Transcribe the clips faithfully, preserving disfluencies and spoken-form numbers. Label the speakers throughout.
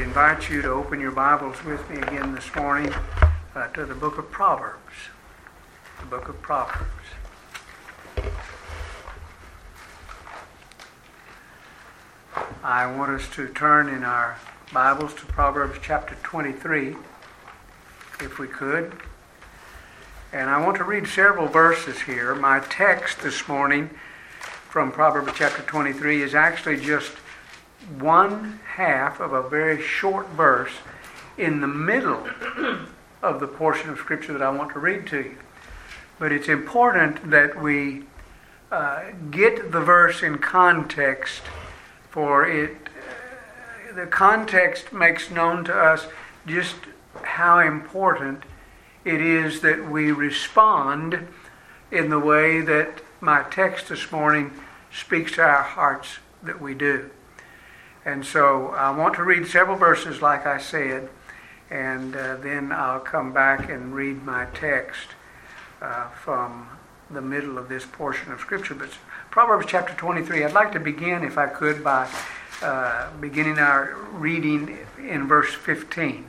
Speaker 1: invite you to open your Bibles with me again this morning uh, to the book of Proverbs. The book of Proverbs. I want us to turn in our Bibles to Proverbs chapter twenty-three, if we could. And I want to read several verses here. My text this morning from Proverbs chapter twenty-three is actually just one half of a very short verse in the middle of the portion of Scripture that I want to read to you. But it's important that we uh, get the verse in context, for it. Uh, the context makes known to us just how important it is that we respond in the way that my text this morning speaks to our hearts that we do. And so I want to read several verses, like I said, and uh, then I'll come back and read my text uh, from the middle of this portion of Scripture. But Proverbs chapter twenty-three, I'd like to begin, if I could, by uh, beginning our reading in verse fifteen.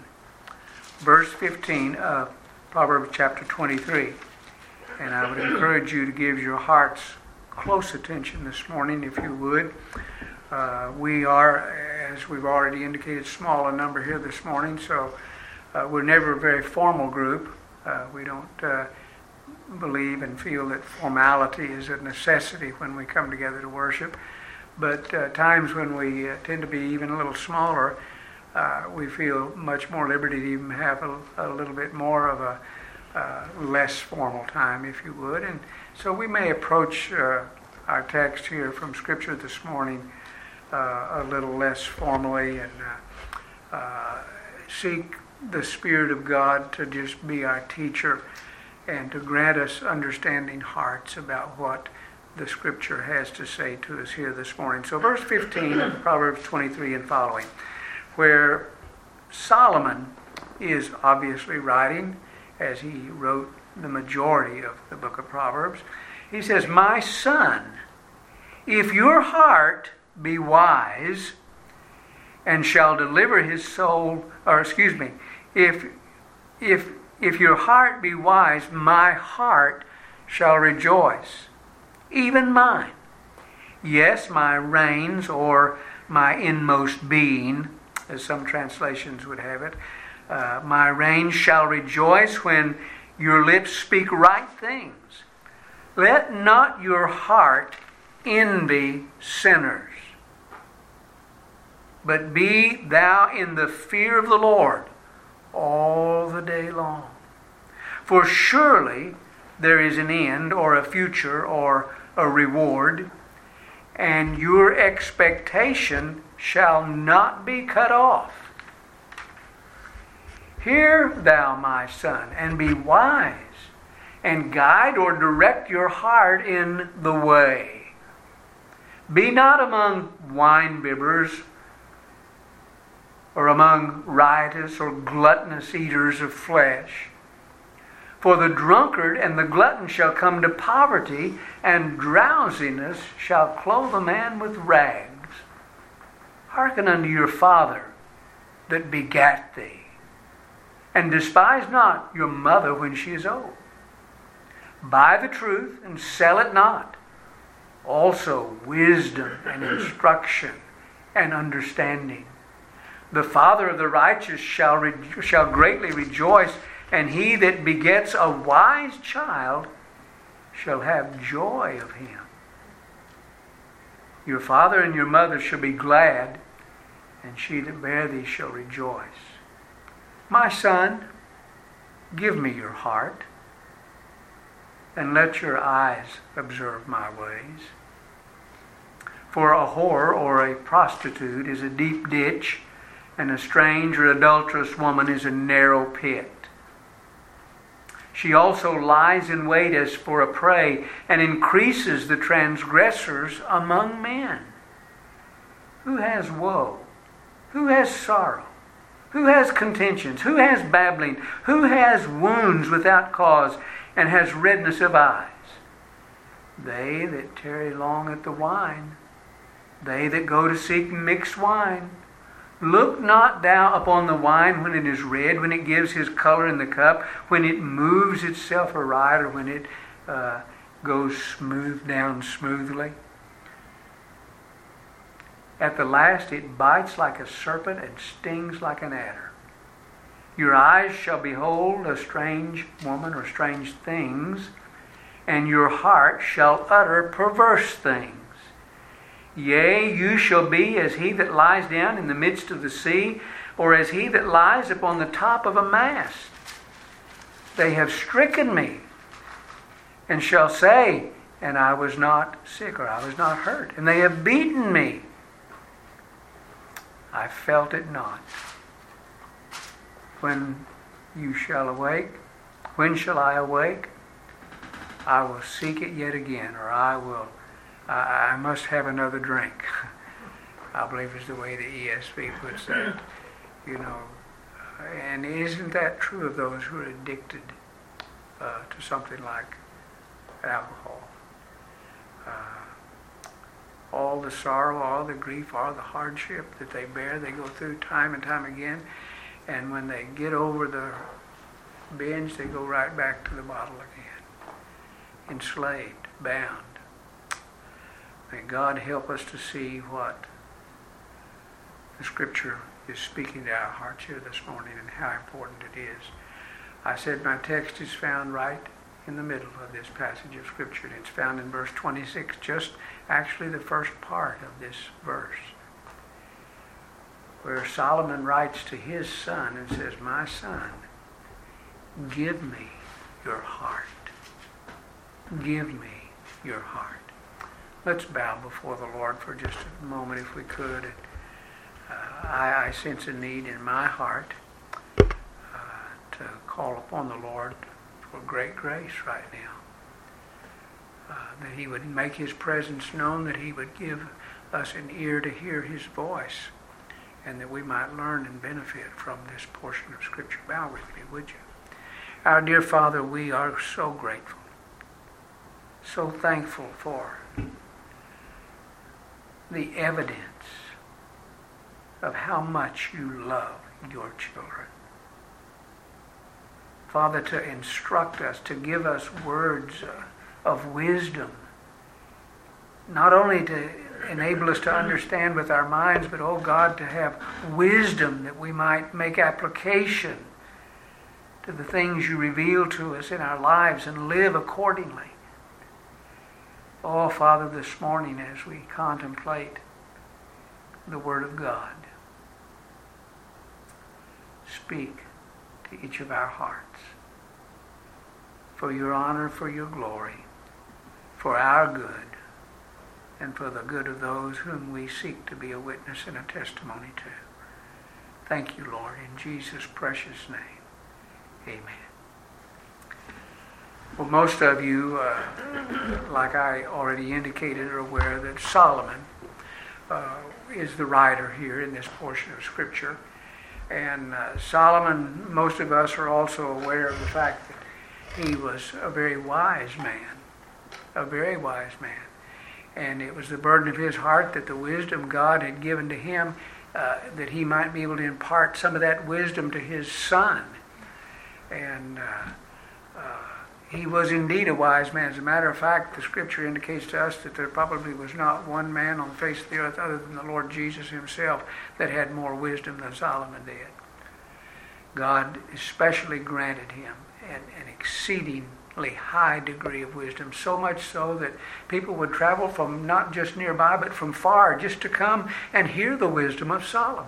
Speaker 1: Verse fifteen of Proverbs chapter twenty-three. And I would encourage you to give your hearts close attention this morning, if you would. Uh, we are, as we've already indicated, small in number here this morning, so uh, we're never a very formal group. Uh, we don't uh, believe and feel that formality is a necessity when we come together to worship. But uh, times when we uh, tend to be even a little smaller, uh, we feel much more liberty to even have a, a little bit more of a uh, less formal time, if you would. And so we may approach uh, our text here from Scripture this morning Uh, a little less formally, and uh, uh, seek the Spirit of God to just be our teacher and to grant us understanding hearts about what the Scripture has to say to us here this morning. So verse fifteen of Proverbs twenty-three and following, where Solomon is obviously writing, as he wrote the majority of the book of Proverbs. He says, "My son, if your heart be wise, and shall deliver his soul," or excuse me, if if if your heart be wise, my heart shall rejoice, even mine. Yes, my reins, or my inmost being, as some translations would have it, uh, my reins shall rejoice when your lips speak right things. Let not your heart envy sinners, but be thou in the fear of the Lord all the day long. For surely there is an end, or a future, or a reward, and your expectation shall not be cut off. Hear thou, my son, and be wise, and guide or direct your heart in the way. Be not among wine-bibbers, or among riotous or gluttonous eaters of flesh. For the drunkard and the glutton shall come to poverty, and drowsiness shall clothe a man with rags. Hearken unto your father that begat thee, and despise not your mother when she is old. Buy the truth and sell it not. Also wisdom and instruction and understanding. The father of the righteous shall re- shall greatly rejoice, and he that begets a wise child shall have joy of him. Your father and your mother shall be glad, and she that bare thee shall rejoice. My son, give me your heart, and let your eyes observe my ways. For a whore or a prostitute is a deep ditch, and a strange or adulterous woman is a narrow pit. She also lies in wait as for a prey, and increases the transgressors among men. Who has woe? Who has sorrow? Who has contentions? Who has babbling? Who has wounds without cause, and has redness of eyes? They that tarry long at the wine, they that go to seek mixed wine, Look not thou upon the wine when it is red, when it gives his color in the cup, when it moves itself aright, or when it uh, goes smooth down smoothly. At the last it bites like a serpent and stings like an adder. Your eyes shall behold a strange woman or strange things, and your heart shall utter perverse things. Yea, you shall be as he that lies down in the midst of the sea, or as he that lies upon the top of a mast. They have stricken me, and shall say, and I was not sick, or I was not hurt. And they have beaten me, I felt it not. When you shall awake, when shall I awake? I will seek it yet again, or I will I, I must have another drink. I believe is the way the E S V puts that. You know, and isn't that true of those who are addicted uh, to something like alcohol? Uh, all the sorrow, all the grief, all the hardship that they bear, they go through time and time again. And when they get over the binge, they go right back to the bottle again. Enslaved, bound. May God help us to see what the Scripture is speaking to our hearts here this morning and how important it is. I said my text is found right in the middle of this passage of Scripture. It's found in verse twenty-six, just actually the first part of this verse, where Solomon writes to his son and says, my son, give me your heart. Give me your heart. Let's bow before the Lord for just a moment if we could. Uh, I, I sense a need in my heart uh, to call upon the Lord for great grace right now. Uh, that he would make his presence known, that he would give us an ear to hear his voice, and that we might learn and benefit from this portion of Scripture. Bow with me, would you? Our dear Father, we are so grateful, so thankful for the evidence of how much you love your children. Father, to instruct us, to give us words of wisdom, not only to enable us to understand with our minds, but, oh God, to have wisdom that we might make application to the things you reveal to us in our lives and live accordingly. Oh, Father, this morning as we contemplate the Word of God, speak to each of our hearts for your honor, for your glory, for our good, and for the good of those whom we seek to be a witness and a testimony to. Thank you, Lord, in Jesus' precious name. Amen. Well, most of you, uh, like I already indicated, are aware that Solomon uh, is the writer here in this portion of Scripture. And uh, Solomon, most of us are also aware of the fact that he was a very wise man, a very wise man. And it was the burden of his heart that the wisdom God had given to him, uh, that he might be able to impart some of that wisdom to his son. And uh, uh, he was indeed a wise man. As a matter of fact, the Scripture indicates to us that there probably was not one man on the face of the earth other than the Lord Jesus himself that had more wisdom than Solomon did. God especially granted him an, an exceedingly high degree of wisdom, so much so that people would travel from not just nearby but from far just to come and hear the wisdom of Solomon.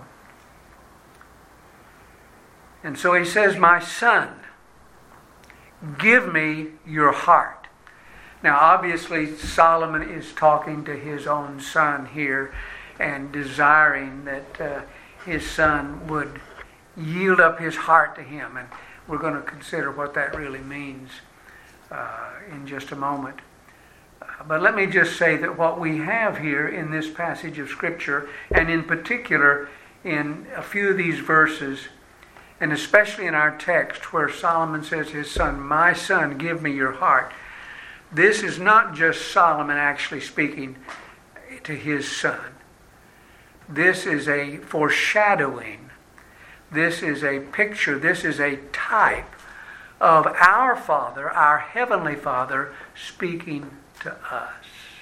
Speaker 1: And so he says, my son, give me your heart. Now, obviously, Solomon is talking to his own son here and desiring that uh, his son would yield up his heart to him. And we're going to consider what that really means uh, in just a moment. Uh, but let me just say that what we have here in this passage of Scripture, and in particular in a few of these verses, and especially in our text where Solomon says to his son, my son, give me your heart. This is not just Solomon actually speaking to his son, This is a foreshadowing. This is a picture. This is a type of our Father, our Heavenly Father, speaking to us.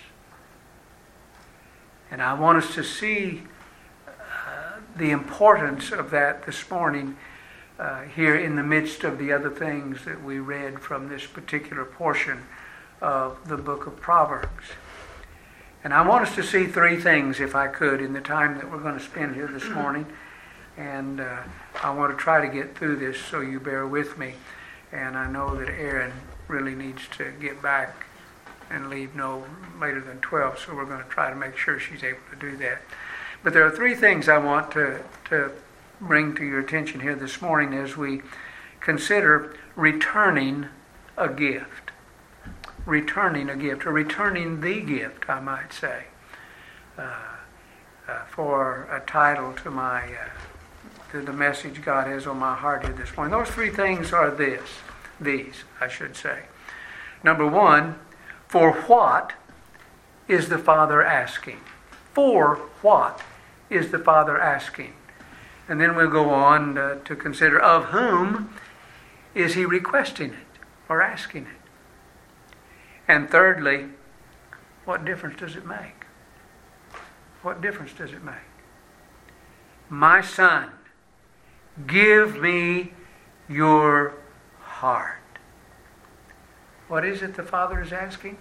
Speaker 1: And I want us to see uh, the importance of that this morning uh, here in the midst of the other things that we read from this particular portion of the book of Proverbs. And I want us to see three things, if I could, in the time that we're going to spend here this morning. And uh, I want to try to get through this, so you bear with me. And I know that Erin really needs to get back and leave no later than twelve, so we're going to try to make sure she's able to do that. But there are three things I want to, to bring to your attention here this morning as we consider returning a gift. Returning a gift, or returning the gift, I might say, uh, uh, for a title to my uh, to the message God has on my heart here this morning. Those three things are this, these, I should say. Number one, for what is the Father asking? For what is the Father asking? And then we'll go on uh, to consider of whom is He requesting it or asking it. And thirdly, what difference does it make? What difference does it make? My son, give me your heart. What is it the Father is asking?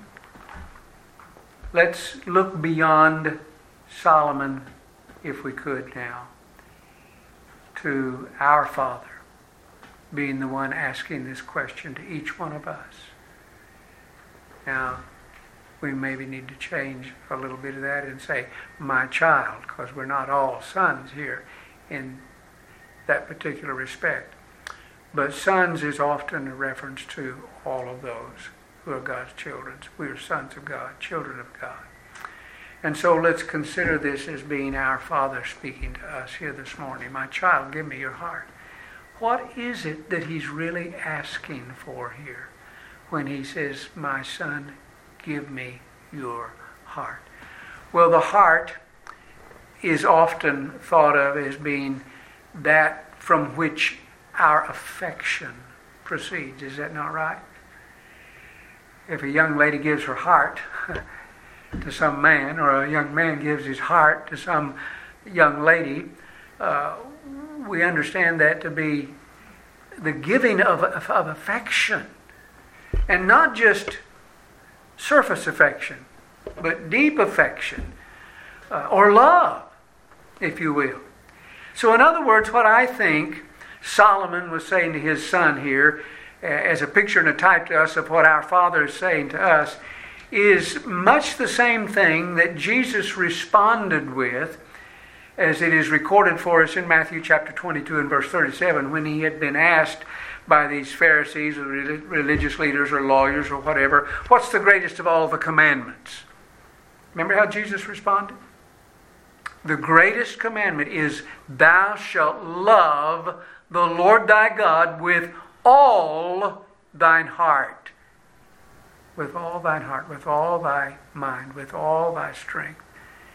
Speaker 1: Let's look beyond Solomon, if we could now, to our Father being the one asking this question to each one of us. Now, we maybe need to change a little bit of that and say, my child, because we're not all sons here in that particular respect. But sons is often a reference to all of those who are God's children. We are sons of God, children of God. And so let's consider this as being our Father speaking to us here this morning. My child, give me your heart. What is it that He's really asking for here when He says, my son, give me your heart? Well, the heart is often thought of as being that from which our affection proceeds. Is that not right? If a young lady gives her heart to some man, or a young man gives his heart to some young lady, uh, we understand that to be the giving of, of, of affection. And not just surface affection, but deep affection, uh, or love, if you will. So in other words, what I think Solomon was saying to his son here, uh, as a picture and a type to us of what our Father is saying to us, is much the same thing that Jesus responded with, as it is recorded for us in Matthew chapter twenty-two and verse thirty-seven, when He had been asked by these Pharisees or religious leaders or lawyers or whatever, what's the greatest of all the commandments? Remember how Jesus responded? The greatest commandment is, thou shalt love the Lord thy God with all thine heart. With all thine heart, with all thy mind, with all thy strength.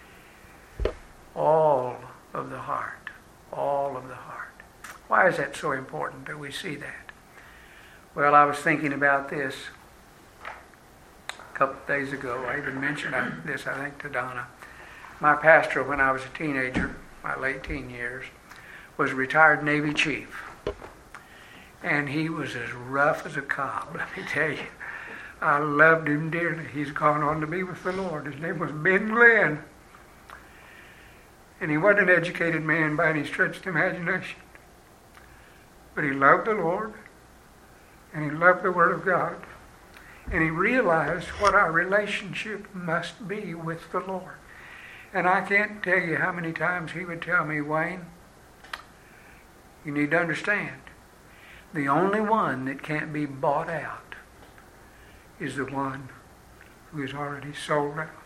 Speaker 1: All of the heart. All of the heart. Why is that so important that we see that? Well, I was thinking about this a couple of days ago. I even mentioned this, I think, to Donna. My pastor, when I was a teenager, my late teen years, was a retired Navy chief. And he was as rough as a cob, let me tell you. I loved him dearly. He's gone on to be with the Lord. His name was Ben Glenn. And he wasn't an educated man by any stretch of the imagination. But he loved the Lord, and he loved the Word of God. And he realized what our relationship must be with the Lord. And I can't tell you how many times he would tell me, Wayne, you need to understand, the only one that can't be bought out is the one who is already sold out.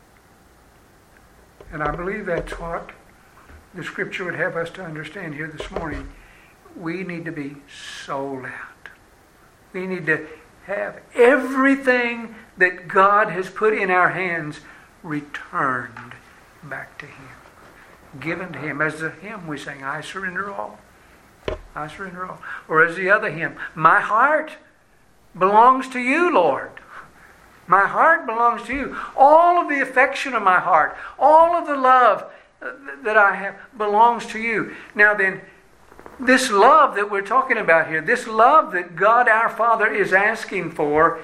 Speaker 1: And I believe that's what the Scripture would have us to understand here this morning. We need to be sold out. We need to have everything that God has put in our hands returned back to Him. given to Him. As the hymn we sing, I surrender all. I surrender all. Or as the other hymn, my heart belongs to you, Lord. My heart belongs to you. All of the affection of my heart, all of the love that I have belongs to you. Now then, this love that we're talking about here, this love that God our Father is asking for,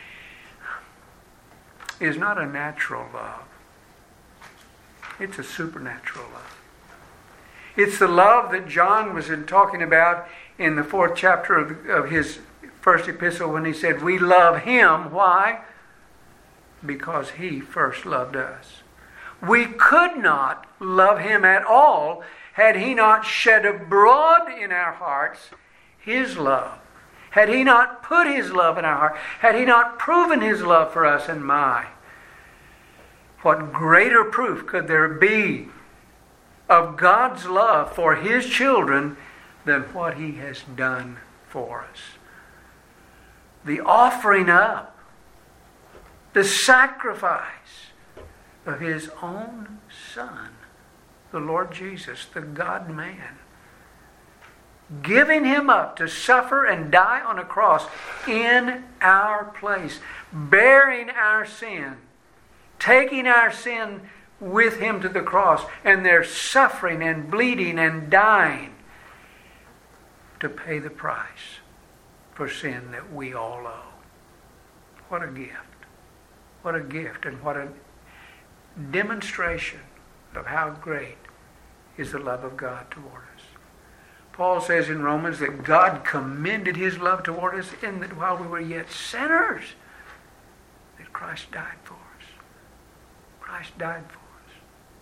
Speaker 1: is not a natural love. It's a supernatural love. It's the love that John was in talking about in the fourth chapter of, of his first epistle when he said, we love Him. Why? Because He first loved us. We could not love Him at all had He not shed abroad in our hearts His love. Had He not put His love in our heart. Had He not proven His love for us. And my, what greater proof could there be of God's love for His children than what He has done for us? The offering up, the sacrifice of His own Son, the Lord Jesus, the God-man, giving Him up to suffer and die on a cross in our place, bearing our sin, taking our sin with Him to the cross, and they're suffering and bleeding and dying to pay the price for sin that we all owe. What a gift. What a gift, and what a demonstration of how great is the love of God toward us. Paul says in Romans that God commended His love toward us in that while we were yet sinners, that Christ died for us. Christ died for us.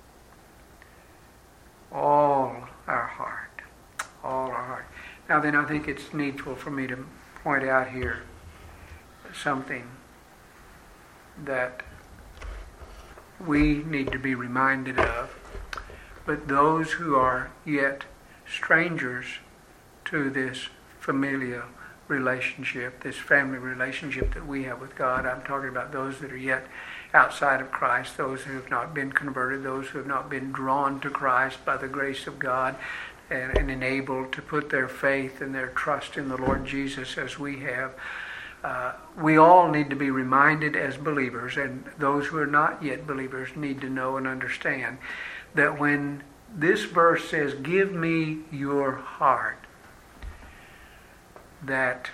Speaker 1: All our heart. All our heart. Now then, I think it's needful for me to point out here something that we need to be reminded of. But those who are yet strangers to this familial relationship, this family relationship that we have with God, I'm talking about those that are yet outside of Christ, those who have not been converted, those who have not been drawn to Christ by the grace of God and, and enabled to put their faith and their trust in the Lord Jesus as we have. Uh, we all need to be reminded as believers, and those who are not yet believers need to know and understand that when this verse says, give me your heart, that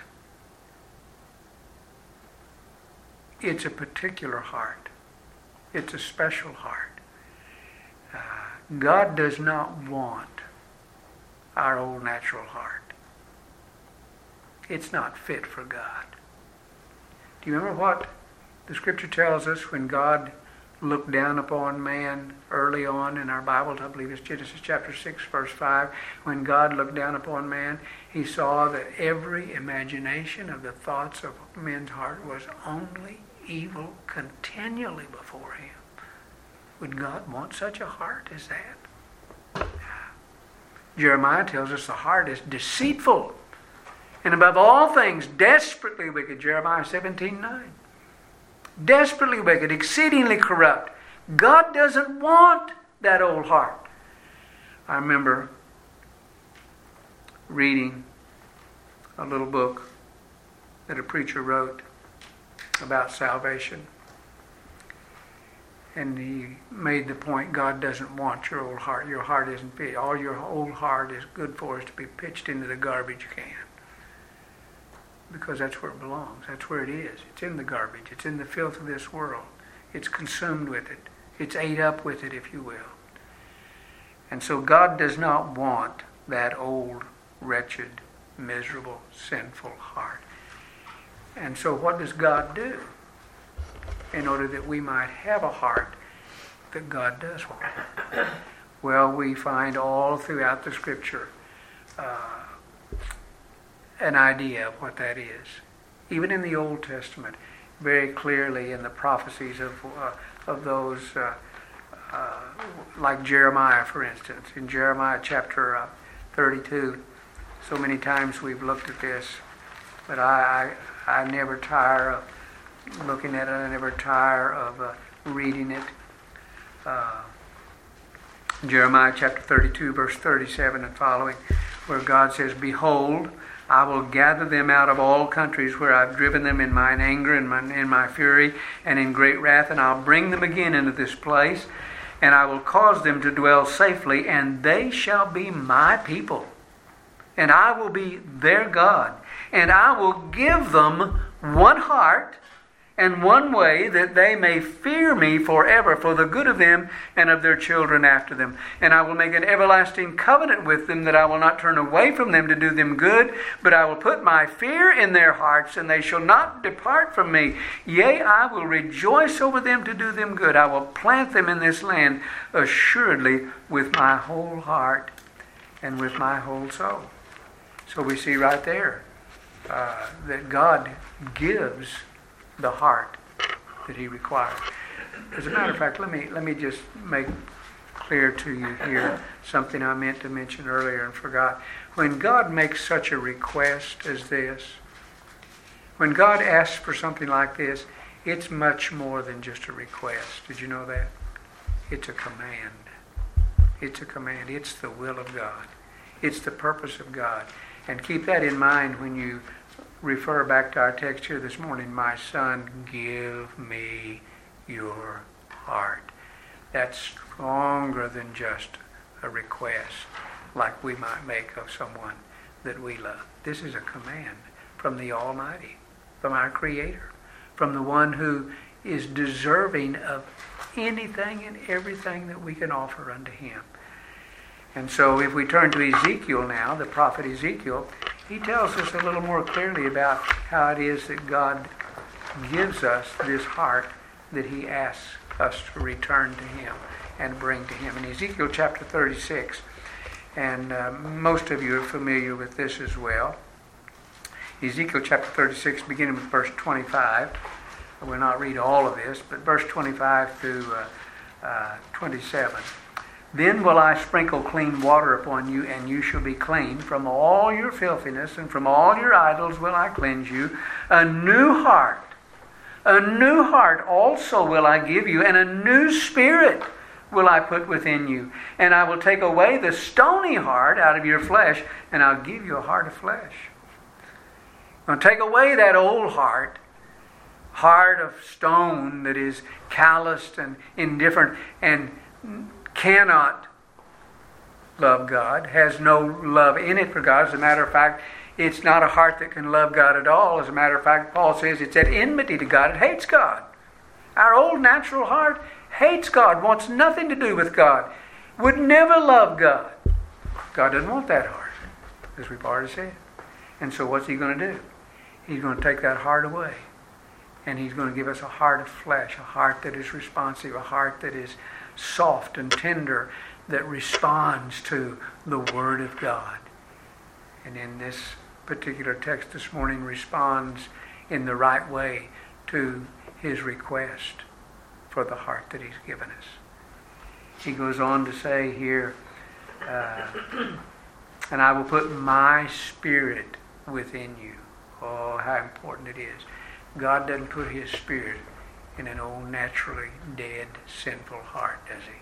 Speaker 1: it's a particular heart. It's a special heart. Uh, God does not want our old natural heart. It's not fit for God. Do you remember what the Scripture tells us when God looked down upon man early on in our Bible? I believe it's Genesis chapter six, verse five. When God looked down upon man, He saw that every imagination of the thoughts of men's heart was only evil continually before Him. Would God want such a heart as that? Jeremiah tells us the heart is deceitful and above all things desperately wicked. Jeremiah seventeen nine. Desperately wicked, exceedingly corrupt. God doesn't want that old heart. I remember reading a little book that a preacher wrote about salvation. And he made the point, God doesn't want your old heart. Your heart isn't fit. All your old heart is good for is to be pitched into the garbage can. Because that's where it belongs. That's where it is. It's in the garbage. It's in the filth of this world. It's consumed with it. It's ate up with it, if you will. And so God does not want that old, wretched, miserable, sinful heart. And so what does God do in order that we might have a heart that God does want? Well, we find all throughout the Scripture uh, an idea of what that is. Even in the Old Testament, very clearly in the prophecies of uh, of those, uh, uh, like Jeremiah, for instance. In Jeremiah chapter uh, thirty-two, so many times we've looked at this, but I I, I never tire of looking at it. I never tire of uh, reading it. Uh, Jeremiah chapter thirty-two, verse thirty-seven and following, where God says, "Behold, I will gather them out of all countries where I've driven them in mine anger and my, in my fury and in great wrath, and I'll bring them again into this place, and I will cause them to dwell safely, and they shall be my people. And I will be their God. And I will give them one heart and one way, that they may fear me forever, for the good of them and of their children after them. And I will make an everlasting covenant with them, that I will not turn away from them to do them good, but I will put my fear in their hearts, and they shall not depart from me. Yea, I will rejoice over them to do them good. I will plant them in this land assuredly with my whole heart and with my whole soul." So we see right there uh, that God gives the heart that He requires. As a matter of fact, let me let me just make clear to you here something I meant to mention earlier and forgot. When God makes such a request as this, when God asks for something like this, it's much more than just a request. Did you know that? It's a command. It's a command. It's the will of God. It's the purpose of God. And keep that in mind when you refer back to our text here this morning. "My son, give me your heart." That's stronger than just a request like we might make of someone that we love. This is a command from the Almighty, from our Creator, from the one who is deserving of anything and everything that we can offer unto Him. And so if we turn to Ezekiel now, the prophet Ezekiel, he tells us a little more clearly about how it is that God gives us this heart that He asks us to return to Him and bring to Him. In Ezekiel chapter thirty-six, and uh, most of you are familiar with this as well. Ezekiel chapter thirty-six, beginning with verse twenty-five. I will not read all of this, but verse twenty-five through uh, uh, twenty-seven. "Then will I sprinkle clean water upon you, and you shall be clean. From all your filthiness and from all your idols will I cleanse you. A new heart, a new heart also will I give you, and a new spirit will I put within you. And I will take away the stony heart out of your flesh, and I'll give you a heart of flesh." I'll take away that old heart, heart of stone that is calloused and indifferent and cannot love God, has no love in it for God. As a matter of fact, it's not a heart that can love God at all. As a matter of fact, Paul says it's at enmity to God. It hates God. Our old natural heart hates God, wants nothing to do with God, would never love God. God doesn't want that heart, as we've already said. And so what's He going to do? He's going to take that heart away. And He's going to give us a heart of flesh, a heart that is responsive, a heart that is soft and tender, that responds to the Word of God. And in this particular text this morning, responds in the right way to His request for the heart that He's given us. He goes on to say here, uh, "And I will put my Spirit within you." Oh, how important it is. God doesn't put His Spirit in an old, naturally dead, sinful heart, does He?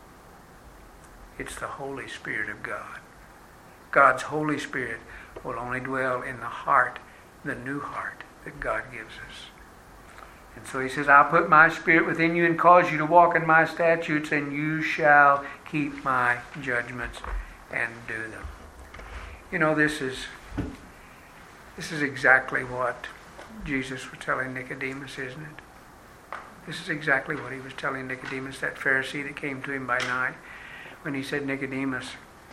Speaker 1: It's the Holy Spirit of God. God's Holy Spirit will only dwell in the heart, the new heart that God gives us. And so He says, "I'll put my Spirit within you and cause you to walk in my statutes, and you shall keep my judgments and do them." You know, this is this is exactly what Jesus was telling Nicodemus, isn't it? This is exactly what He was telling Nicodemus, that Pharisee that came to Him by night, when He said, "Nicodemus,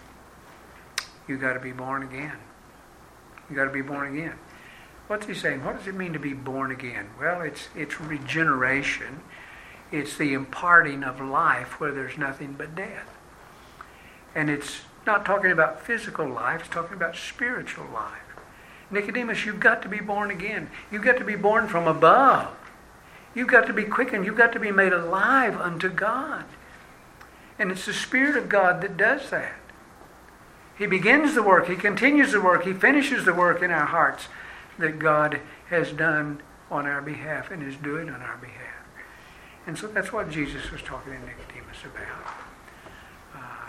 Speaker 1: you got to be born again. You got to be born again." What's He saying? What does it mean to be born again? Well, it's it's regeneration. It's the imparting of life where there's nothing but death. And it's not talking about physical life, it's talking about spiritual life. Nicodemus, you've got to be born again. You've got to be born from above. You've got to be quickened. You've got to be made alive unto God. And it's the Spirit of God that does that. He begins the work. He continues the work. He finishes the work in our hearts that God has done on our behalf and is doing on our behalf. And so that's what Jesus was talking to Nicodemus about. Uh,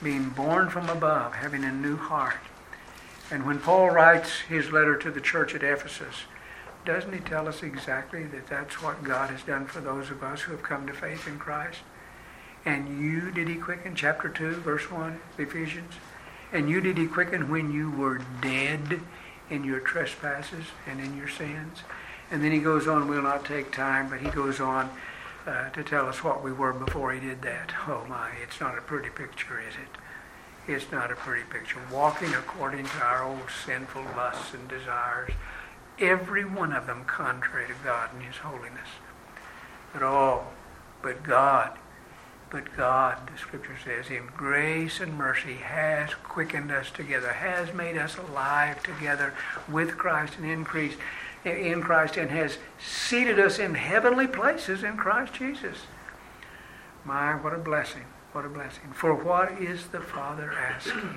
Speaker 1: being born from above, having a new heart. And when Paul writes his letter to the church at Ephesus, doesn't he tell us exactly that that's what God has done for those of us who have come to faith in Christ? And you did he quicken, chapter two, verse one, Ephesians. And you did he quicken when you were dead in your trespasses and in your sins. And then he goes on, we'll not take time, but he goes on uh, to tell us what we were before he did that. Oh my, it's not a pretty picture, is it? It's not a pretty picture. Walking according to our old sinful lusts and desires, every one of them contrary to God and his holiness. But oh, but God, but God, the scripture says, in grace and mercy has quickened us together, has made us alive together with Christ and in Christ, in Christ, and has seated us in heavenly places in Christ Jesus. My, what a blessing. What a blessing. For what is the Father asking?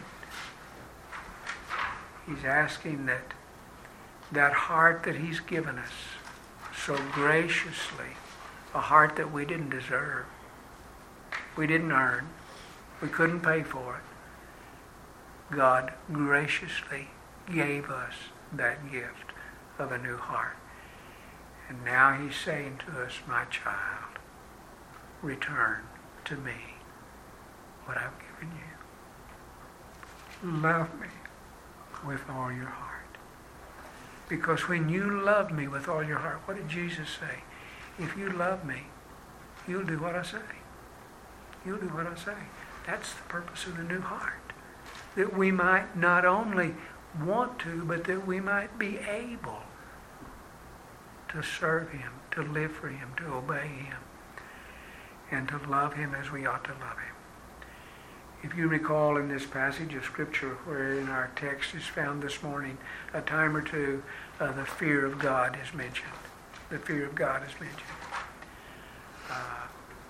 Speaker 1: He's asking that that heart that he's given us so graciously, a heart that we didn't deserve, we didn't earn, we couldn't pay for it. God graciously gave us that gift of a new heart. And now he's saying to us, my child, return to me what I've given you. Love me with all your heart. Because when you love me with all your heart, what did Jesus say? If you love me, you'll do what I say. You'll do what I say. That's the purpose of the new heart. That we might not only want to, but that we might be able to serve him, to live for him, to obey him, and to love him as we ought to love him. If you recall in this passage of Scripture, where in our text is found this morning, a time or two, uh, the fear of God is mentioned. The fear of God is mentioned. Uh,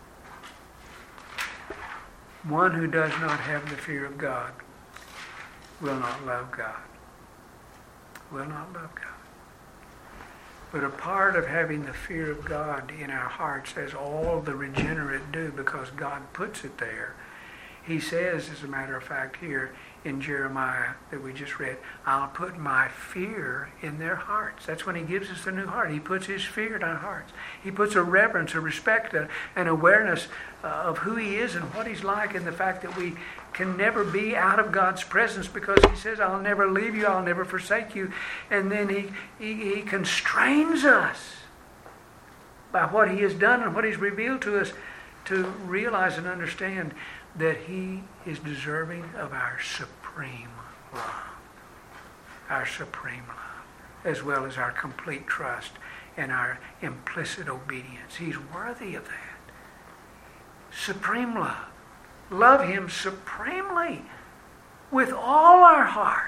Speaker 1: one who does not have the fear of God will not love God. Will not love God. But a part of having the fear of God in our hearts, as all the regenerate do, because God puts it there, he says, as a matter of fact, here in Jeremiah that we just read, I'll put my fear in their hearts. That's when he gives us the new heart. He puts his fear in our hearts. He puts a reverence, a respect, an awareness uh, of who he is and what he's like, and the fact that we can never be out of God's presence, because he says, I'll never leave you, I'll never forsake you. And then he, he, he constrains us by what he has done and what he's revealed to us to realize and understand that he is deserving of our supreme love. Our supreme love, as well as our complete trust and our implicit obedience. He's worthy of that. Supreme love. Love him supremely with all our heart.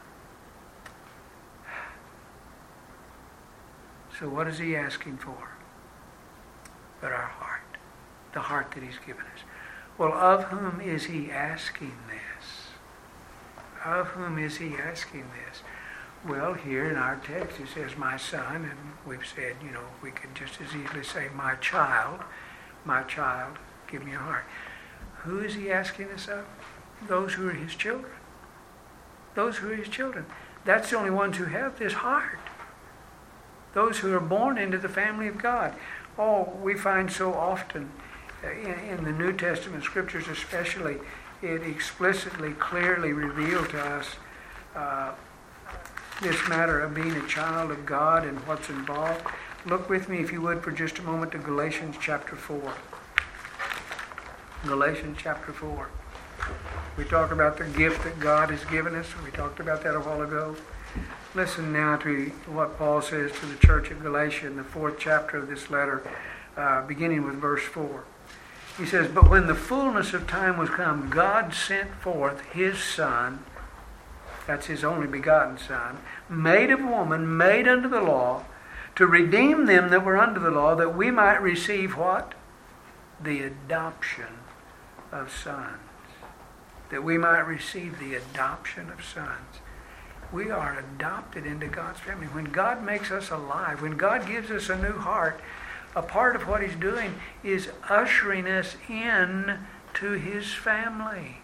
Speaker 1: So what is he asking for? But our heart. The heart that he's given us. Well, of whom is he asking this? Of whom is he asking this? Well, here in our text it says, my son, and we've said, you know, we could just as easily say, my child, my child, give me your heart. Who is he asking this of? Those who are his children. Those who are his children. That's the only ones who have this heart. Those who are born into the family of God. Oh, we find so often In, in the New Testament scriptures especially, it explicitly, clearly revealed to us uh, this matter of being a child of God and what's involved. Look with me, if you would, for just a moment to Galatians chapter four. Galatians chapter four. We talked about the gift that God has given us. We talked about that a while ago. Listen now to what Paul says to the church of Galatia in the fourth chapter of this letter, uh, beginning with verse four. He says, but when the fullness of time was come, God sent forth his Son, that's his only begotten Son, made of woman, made under the law, to redeem them that were under the law, that we might receive what? The adoption of sons. That we might receive the adoption of sons. We are adopted into God's family. When God makes us alive, when God gives us a new heart, a part of what he's doing is ushering us in to his family.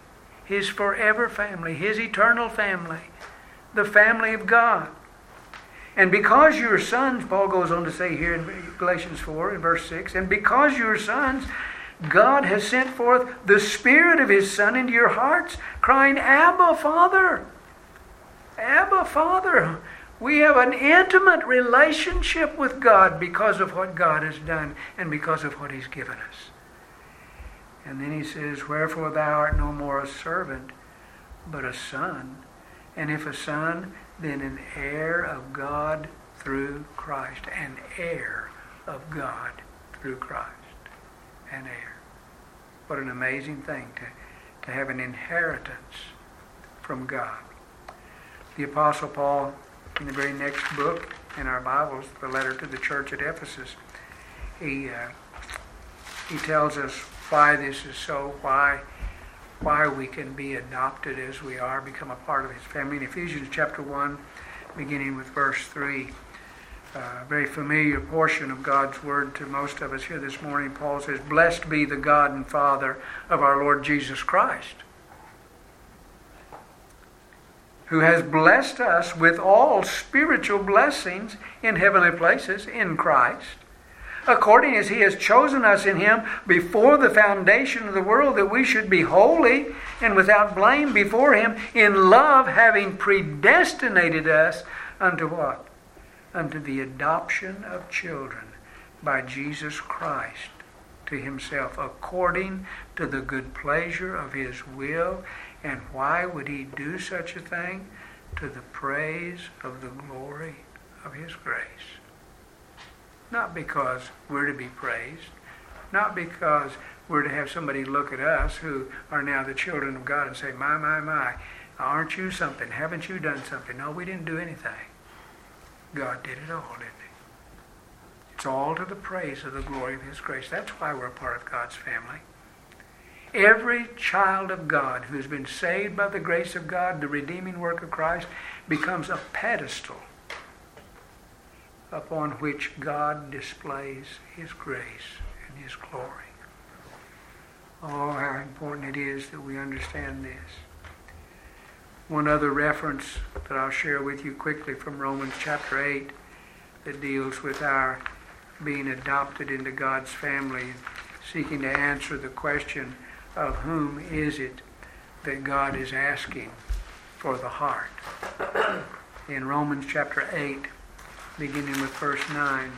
Speaker 1: His forever family, His eternal family, the family of God. And because you're sons, Paul goes on to say here in Galatians four, in verse six, and because you're sons, God has sent forth the Spirit of His Son into your hearts, crying, Abba, Father. Abba, Father. We have an intimate relationship with God because of what God has done and because of what He's given us. And then he says, wherefore thou art no more a servant, but a son. And if a son, then an heir of God through Christ. An heir of God through Christ. An heir. What an amazing thing to, to have an inheritance from God. The Apostle Paul, in the very next book in our Bibles, the letter to the church at Ephesus, he uh, he tells us why this is so, why why we can be adopted as we are, become a part of His family. In Ephesians chapter one, beginning with verse three, a very familiar portion of God's Word to most of us here this morning, Paul says, blessed be the God and Father of our Lord Jesus Christ, who has blessed us with all spiritual blessings in heavenly places in Christ, according as He has chosen us in Him before the foundation of the world, that we should be holy and without blame before Him, in love, having predestinated us unto what? Unto the adoption of children by Jesus Christ to Himself, according to the good pleasure of His will. And why would He do such a thing? To the praise of the glory of His grace. Not because we're to be praised, not because we're to have somebody look at us who are now the children of God and say, my, my, my, aren't you something? Haven't you done something? No, we didn't do anything. God did it all, didn't He? It's all to the praise of the glory of His grace. That's why we're a part of God's family. Every child of God who has been saved by the grace of God, the redeeming work of Christ, becomes a pedestal upon which God displays His grace and His glory. Oh, how important it is that we understand this. One other reference that I'll share with you quickly from Romans chapter eight that deals with our being adopted into God's family, seeking to answer the question of whom is it that God is asking for the heart. In Romans chapter eight, beginning with verse nine.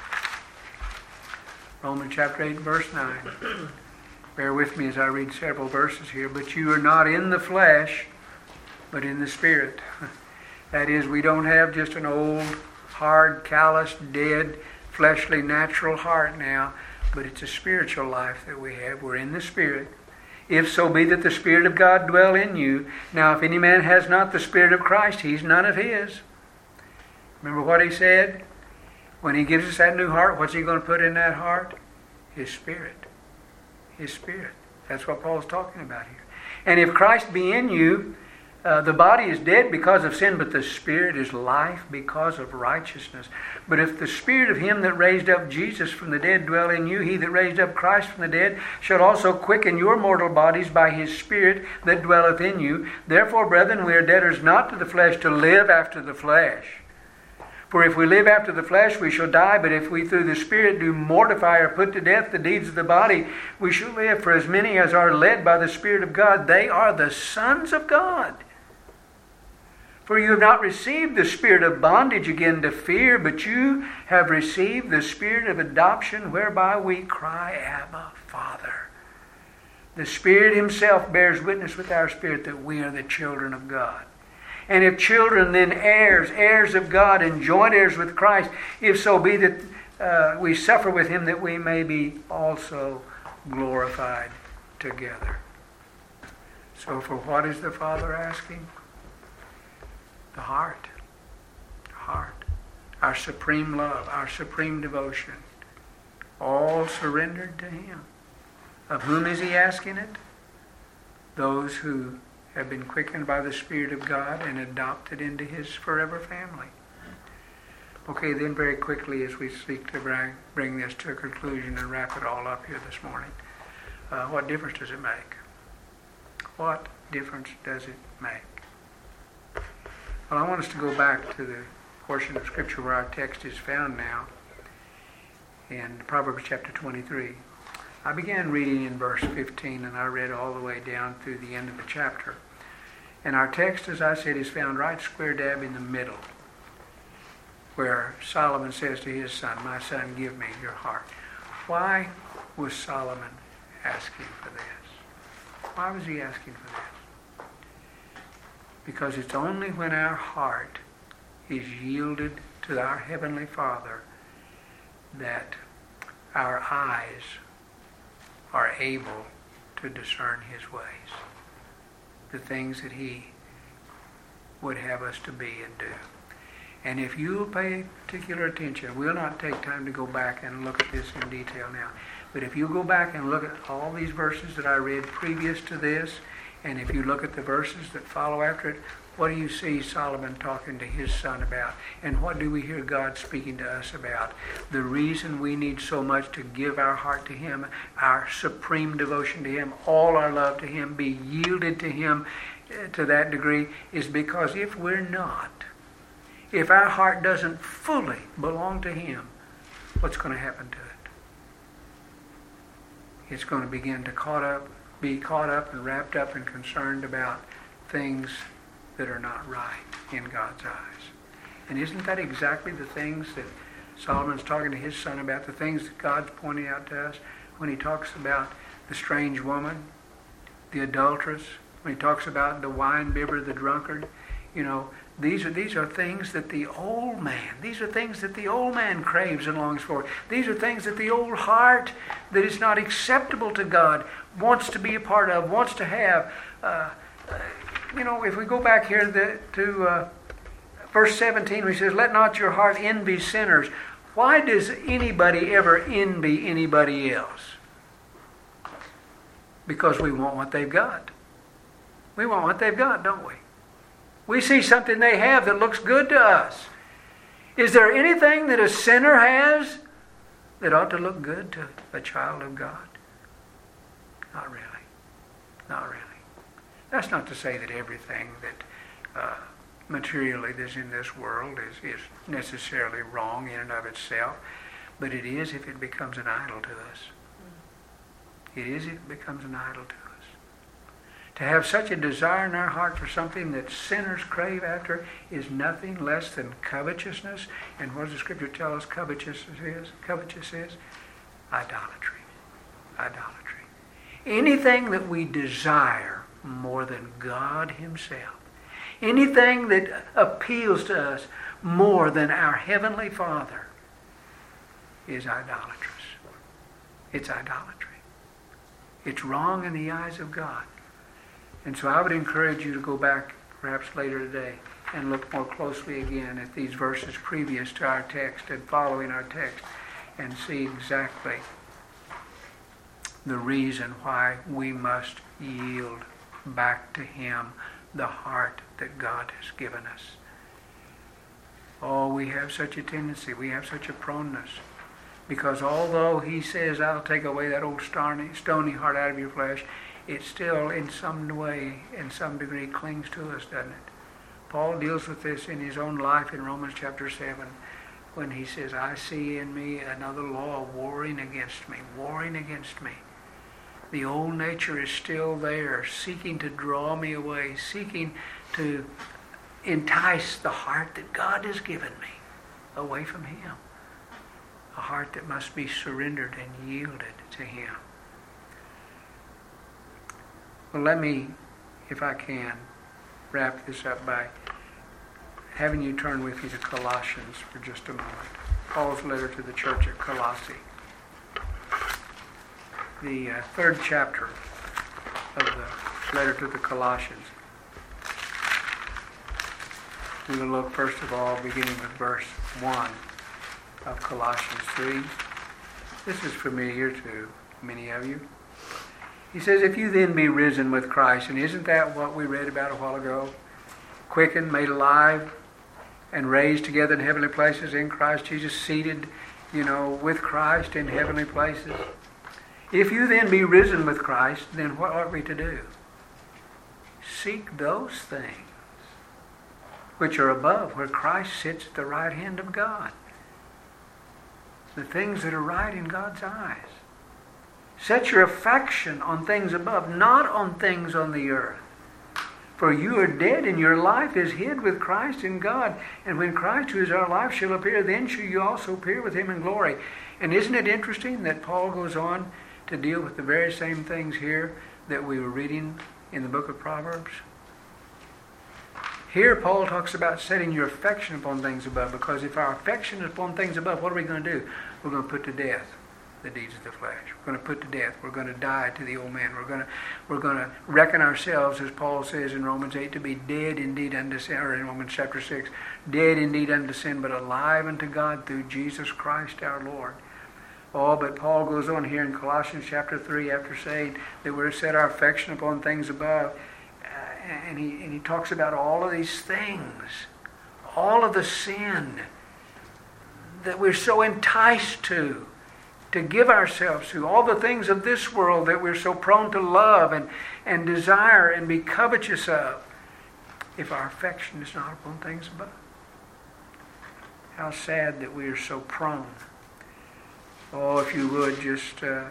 Speaker 1: Romans chapter eight, verse nine. Bear with me as I read several verses here. But you are not in the flesh, but in the Spirit. That is, we don't have just an old, hard, calloused, dead, fleshly, natural heart now, but it's a spiritual life that we have. We're in the Spirit. If so be that the Spirit of God dwell in you. Now, if any man has not the Spirit of Christ, he's none of His. Remember what He said? When He gives us that new heart, what's He going to put in that heart? His Spirit. His Spirit. That's what Paul's talking about here. And if Christ be in you, uh, the body is dead because of sin, but the Spirit is life because of righteousness. But if the Spirit of Him that raised up Jesus from the dead dwell in you, He that raised up Christ from the dead shall also quicken your mortal bodies by His Spirit that dwelleth in you. Therefore, brethren, we are debtors not to the flesh to live after the flesh. For if we live after the flesh, we shall die. But if we through the Spirit do mortify or put to death the deeds of the body, we shall live. For as many as are led by the Spirit of God, they are the sons of God. For you have not received the spirit of bondage again to fear, but you have received the Spirit of adoption, whereby we cry, Abba, Father. The Spirit Himself bears witness with our spirit that we are the children of God. And if children, then heirs, heirs of God, and joint heirs with Christ, if so be that uh, we suffer with Him, that we may be also glorified together. So for what is the Father asking? The heart. The heart. Our supreme love, our supreme devotion. All surrendered to Him. Of whom is He asking it? Those who have been quickened by the Spirit of God and adopted into His forever family. Okay, then very quickly as we seek to bring, bring this to a conclusion and wrap it all up here this morning. Uh, what difference does it make? What difference does it make? Well, I want us to go back to the portion of Scripture where our text is found now, in Proverbs chapter twenty-three. I began reading in verse fifteen, and I read all the way down through the end of the chapter. And our text, as I said, is found right square dab in the middle, where Solomon says to his son, "My son, give me your heart." Why was Solomon asking for this? Why was he asking for this? Because it's only when our heart is yielded to our Heavenly Father that our eyes are able to discern His ways, the things that He would have us to be and do. And if you'll pay particular attention, we'll not take time to go back and look at this in detail now, but if you go back and look at all these verses that I read previous to this, and if you look at the verses that follow after it, what do you see Solomon talking to his son about? And what do we hear God speaking to us about? The reason we need so much to give our heart to Him, our supreme devotion to Him, all our love to Him, be yielded to Him to that degree, is because if we're not, if our heart doesn't fully belong to Him, what's going to happen to it? It's going to begin to caught up, be caught up and wrapped up and concerned about things that are not right in God's eyes. And isn't that exactly the things that Solomon's talking to his son about, the things that God's pointing out to us when he talks about the strange woman, the adulteress, when he talks about the wine bibber, the drunkard? You know, these are these are things that the old man, these are things that the old man craves and longs for. These are things that the old heart that is not acceptable to God wants to be a part of, wants to have. Uh, uh, you know, if we go back here the, to uh, verse seventeen, where he says, "Let not your heart envy sinners." Why does anybody ever envy anybody else? Because we want what they've got. We want what they've got, don't we? We see something they have that looks good to us. Is there anything that a sinner has that ought to look good to a child of God? Not really. Not really. That's not to say that everything that uh, materially that's in this world is, is necessarily wrong in and of itself, but it is if it becomes an idol to us. It is if it becomes an idol to us. To have such a desire in our heart for something that sinners crave after is nothing less than covetousness. And what does the Scripture tell us covetousness is? Covetousness is idolatry. Idolatry. Anything that we desire more than God Himself, anything that appeals to us more than our Heavenly Father, is idolatrous. It's idolatry. It's wrong in the eyes of God. And so I would encourage you to go back perhaps later today and look more closely again at these verses previous to our text and following our text and see exactly the reason why we must yield back to Him the heart that God has given us. Oh, we have such a tendency, we have such a proneness, because although He says, "I'll take away that old stony, stony heart out of your flesh," it still in some way, in some degree, clings to us, doesn't it? Paul deals with this in his own life in Romans chapter seven, when he says, "I see in me another law warring against me, warring against me." The old nature is still there, seeking to draw me away, seeking to entice the heart that God has given me away from Him. A heart that must be surrendered and yielded to Him. Well, let me, if I can, wrap this up by having you turn with me to Colossians for just a moment. Paul's letter to the church at Colossae. The uh, third chapter of the letter to the Colossians. We will look first of all beginning with verse one of Colossians three. This is familiar to many of you. He says, "If you then be risen with Christ," and isn't that what we read about a while ago? Quickened, made alive, and raised together in heavenly places in Christ Jesus, seated, you know, with Christ in heavenly places. If you then be risen with Christ, then what are we to do? seek those things which are above, where Christ sits at the right hand of God. The things that are right in God's eyes. Set your affection on things above, not on things on the earth. For you are dead, and your life is hid with Christ in God. And when Christ, who is our life, shall appear, then shall you also appear with him in glory. And isn't it interesting that Paul goes on to deal with the very same things here that we were reading in the book of Proverbs? Here Paul talks about setting your affection upon things above, because if our affection is upon things above, what are we going to do? We're going to put to death the deeds of the flesh. We're going to put to death. We're going to die to the old man. We're going to we're going to reckon ourselves, as Paul says in Romans eight, to be dead indeed unto sin, or in Romans chapter six, dead indeed unto sin, but alive unto God through Jesus Christ our Lord. Oh, but Paul goes on here in Colossians chapter three, after saying that we're to set our affection upon things above, uh, and he and he talks about all of these things, all of the sin that we're so enticed to, to give ourselves to, all the things of this world that we're so prone to love and, and desire and be covetous of, if our affection is not upon things above. How sad that we are so prone. Oh, if you would, just uh,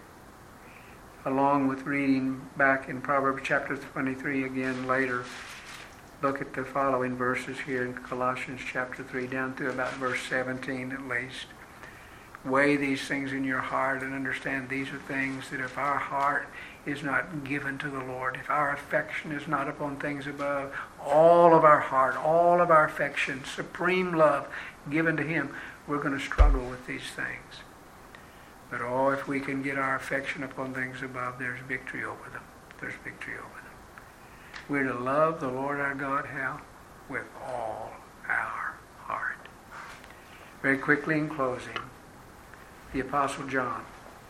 Speaker 1: along with reading back in Proverbs chapter twenty-three again later, look at the following verses here in Colossians chapter three, down through about verse seventeen at least. Weigh these things in your heart and understand these are things that if our heart is not given to the Lord, if our affection is not upon things above, all of our heart, all of our affection, supreme love given to Him, we're going to struggle with these things. But oh, if we can get our affection upon things above, there's victory over them. There's victory over them. We're to love the Lord our God, how? With all our heart. Very quickly in closing, the Apostle John,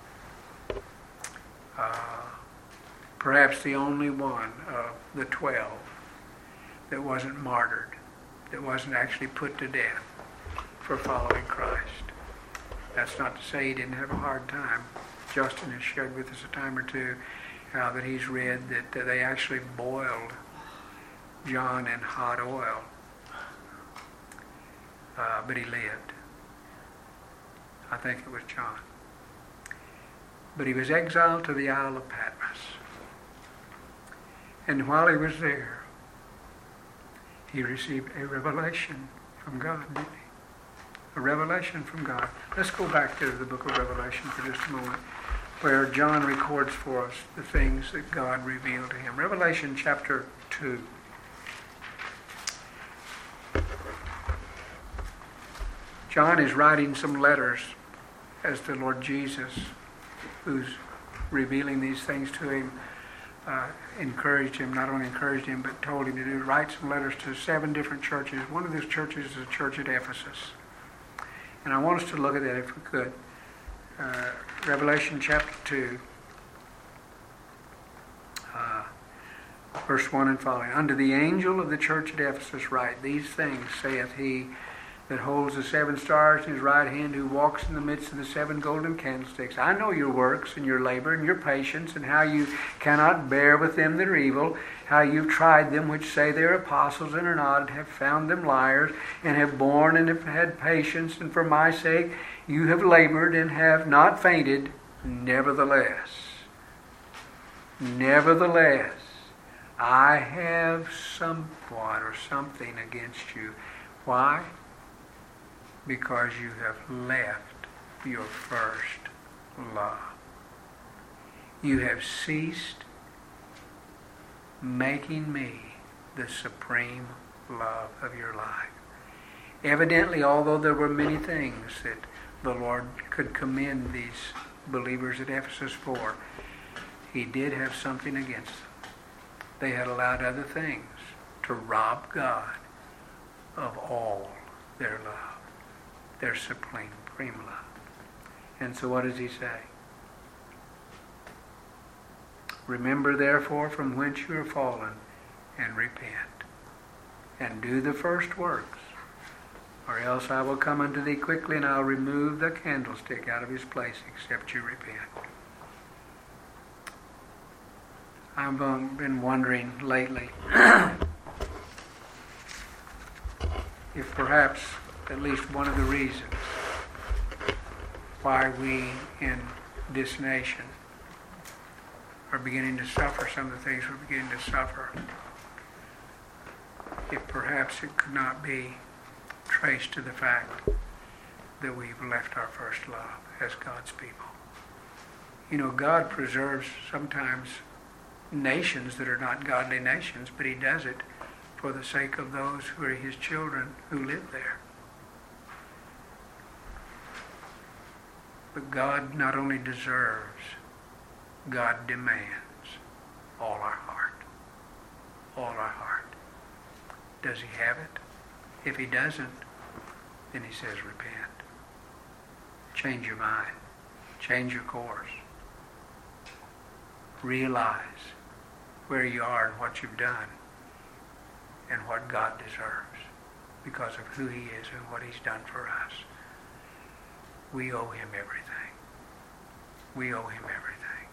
Speaker 1: uh, perhaps the only one of the twelve that wasn't martyred, that wasn't actually put to death for following Christ. That's not to say he didn't have a hard time. Justin has shared with us a time or two how that he's read that uh, they actually boiled John in hot oil. Uh, but he lived. I think it was John. But he was exiled to the Isle of Patmos. And while he was there, he received a revelation from God, didn't he? A revelation from God. Let's go back to the book of Revelation for just a moment, where John records for us the things that God revealed to him. Revelation chapter two. John is writing some letters as the Lord Jesus, who's revealing these things to him, uh, encouraged him, not only encouraged him, but told him to do, write some letters to seven different churches. One of those churches is the church at Ephesus. And I want us to look at that if we could. Uh, Revelation chapter two, uh, verse one and following. Unto the angel of the church at Ephesus write, these things saith he that holds the seven stars in his right hand, who walks in the midst of the seven golden candlesticks. I know your works and your labor and your patience, and how you cannot bear with them that are evil, how you've tried them which say they are apostles and are not, and have found them liars, and have borne and have had patience, and for my sake you have labored and have not fainted. Nevertheless, nevertheless, I have somewhat or something against you. Why? Because you have left your first love. You have ceased making me the supreme love of your life. Evidently, although there were many things that the Lord could commend these believers at Ephesus for, He did have something against them. They had allowed other things to rob God of all their love, their supreme, supreme love. And so what does he say? Remember therefore from whence you are fallen, and repent, and do the first works, or else I will come unto thee quickly, and I'll remove the candlestick out of his place, except you repent. I've been wondering lately if perhaps at least one of the reasons why we in this nation are beginning to suffer some of the things we're beginning to suffer, if perhaps it could not be traced to the fact that we've left our first love as God's people. You know, God preserves sometimes nations that are not godly nations, but he does it for the sake of those who are his children who live there. But God not only deserves, God demands all our heart. All our heart. Does he have it? If he doesn't, then he says repent. Change your mind. Change your course. Realize where you are and what you've done and what God deserves because of who he is and what he's done for us. We owe him everything. We owe him everything.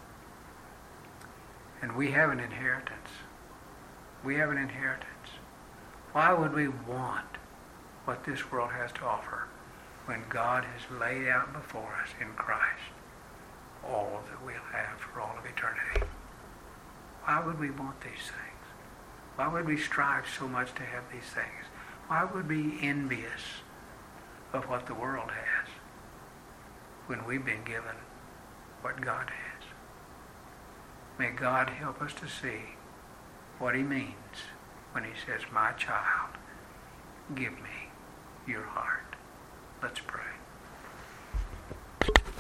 Speaker 1: And we have an inheritance. We have an inheritance. Why would we want what this world has to offer when God has laid out before us in Christ all that we'll have for all of eternity? Why would we want these things? Why would we strive so much to have these things? Why would we be envious of what the world has when we've been given what God has? May God help us to see what he means when he says, my child, give me your heart. Let's pray.